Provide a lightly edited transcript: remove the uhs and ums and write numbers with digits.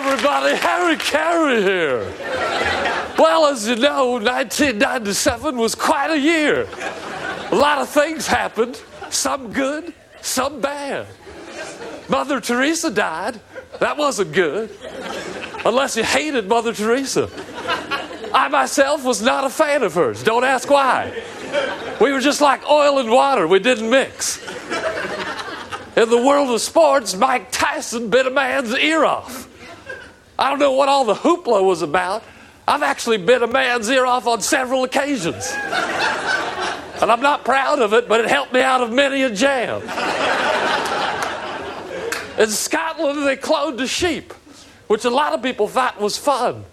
everybody. Harry Carey here. Well, as you know, 1997 was quite a year. A lot of things happened, some good, some bad. Mother Teresa died. That wasn't good, unless you hated Mother Teresa. I myself was not a fan of hers. Don't ask why. We were just like oil and water. We didn't mix. In the world of sports, Mike Tyson bit a man's ear off. I don't know what all the hoopla was about. I've actually bit a man's ear off on several occasions. And I'm not proud of it, but it helped me out of many a jam. In Scotland, they cloned a sheep, which a lot of people thought was fun.